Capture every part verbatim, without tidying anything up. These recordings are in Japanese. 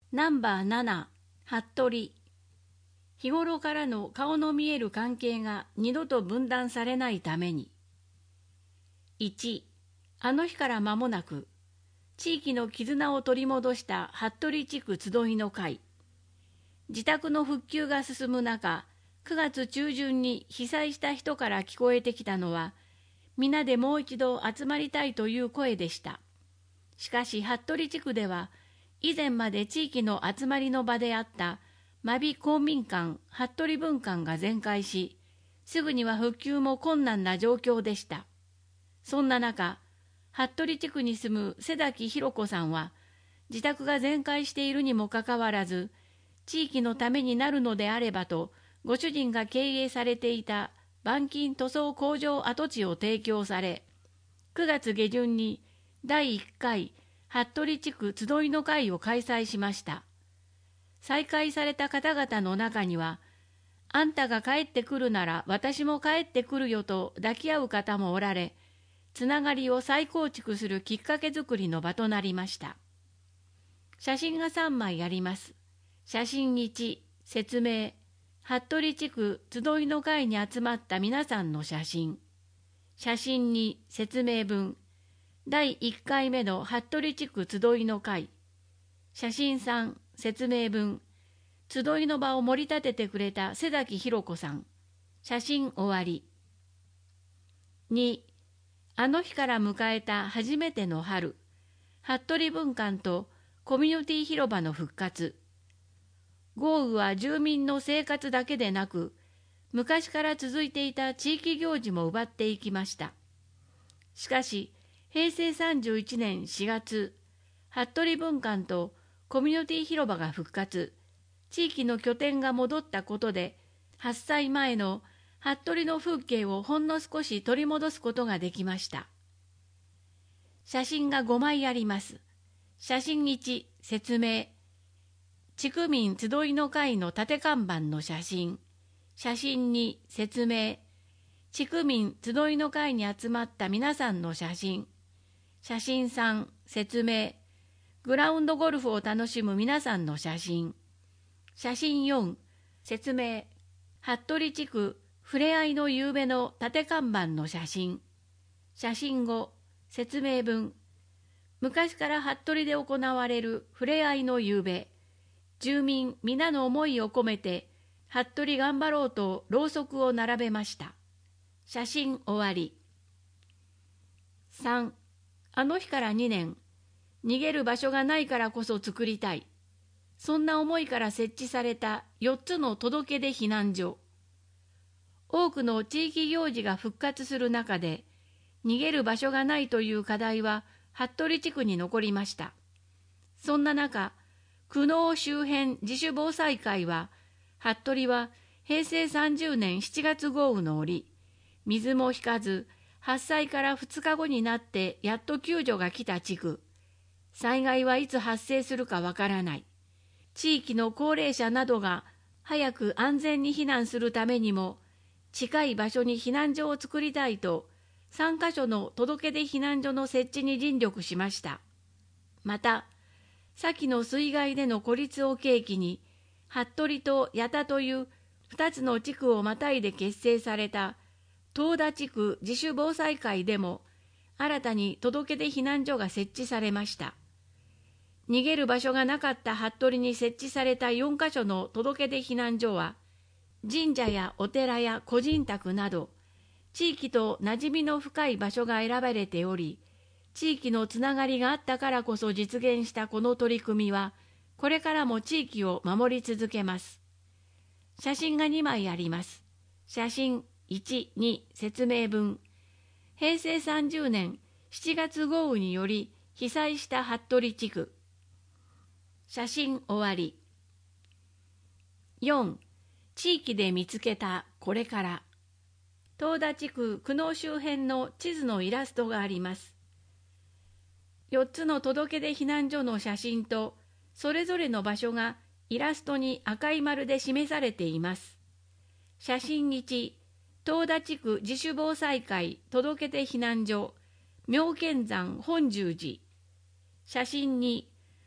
ナンバーなな、服部。日頃からの顔の見える関係が二度と分断されないために。いち、あの日から間もなく、地域の絆を取り戻した服部地区集いの会。自宅の復旧が進む中、くがつ中旬に被災した人から聞こえてきたのは、皆でもう一度集まりたいという声でした。しかし服部地区では、以前まで地域の集まりの場であった真備公民館服部分館が全壊し、すぐには復旧も困難な状況でした。そんな中、服部地区に住む瀬崎弘子さんは、自宅が全壊しているにもかかわらず、地域のためになるのであればと、ご主人が経営されていた板金塗装工場跡地を提供され、くがつ下旬にだいいっかい服部地区集いの会を開催しました。再開された方々の中には、あんたが帰ってくるなら私も帰ってくるよと抱き合う方もおられ、つながりを再構築するきっかけづくりの場となりました。写真がさんまいあります。写真いち、説明。服部地区集いの会に集まった皆さんの写真。写真に、説明文。だいいっかいめの服部地区集いの会。写真さん、説明文。集いの場を盛り立ててくれた瀬崎弘子さん。写真終わり。に、あの日から迎えた初めての春。服部分館とコミュニティ広場の復活。豪雨は住民の生活だけでなく、昔から続いていた地域行事も奪っていきました。しかし、へいせいさんじゅういちねんしがつ、服部分館とコミュニティ広場が復活、地域の拠点が戻ったことで、発災前の服部の風景をほんの少し取り戻すことができました。写真がごまいあります。写真いち、説明。地区民集いの会の縦看板の写真。写真に、説明。地区民集いの会に集まった皆さんの写真。写真さん、説明。グラウンドゴルフを楽しむ皆さんの写真。写真よん、説明。服部地区ふれあいの夕べの縦看板の写真。写真ご、説明文。昔から服部で行われるふれあいの夕べ。住民皆の思いを込めて、服部頑張ろうとろうそくを並べました。写真終わり。さん、あの日からにねん、逃げる場所がないからこそ作りたい。そんな思いから設置されたよっつの届け出避難所。多くの地域行事が復活する中で、逃げる場所がないという課題は服部地区に残りました。そんな中、久能周辺自主防災会は、服部はへいせいさんじゅうねんしちがつ豪雨の折、水も引かず、発災からふつかごになってやっと救助が来た地区。災害はいつ発生するかわからない。地域の高齢者などが早く安全に避難するためにも、近い場所に避難所を作りたいと、さんかしょの届け出避難所の設置に尽力しました。また、先の水害での孤立を契機に、服部と矢田というふたつの地区をまたいで結成された東田地区自主防災会でも、新たに届け出避難所が設置されました。逃げる場所がなかった服部に設置されたよんかしょの届け出避難所は、神社やお寺や個人宅など、地域と馴染みの深い場所が選ばれており、地域のつながりがあったからこそ実現したこの取り組みは、これからも地域を守り続けます。写真がにまいあります。写真いち、に、説明文。へいせいさんじゅうねんしちがつ豪雨により被災した服部地区。写真終わり。よん、地域で見つけたこれから。東田地区久能周辺の地図のイラストがあります。よっつの届け出避難所の写真と、それぞれの場所がイラストに赤い丸で示されています。写真いち、東田地区自主防災会届け出避難所、妙見山本十寺。写真に、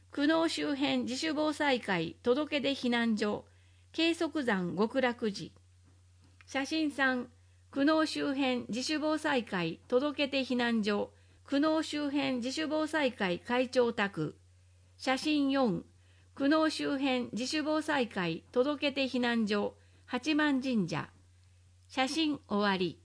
久能周辺自主防災会届出避難所計測山極楽寺。写真さん、久能周辺自主防災会届出避難所久能周辺自主防災会会長宅。写真よん、久能周辺自主防災会届出避難所八幡神社。写真終わり。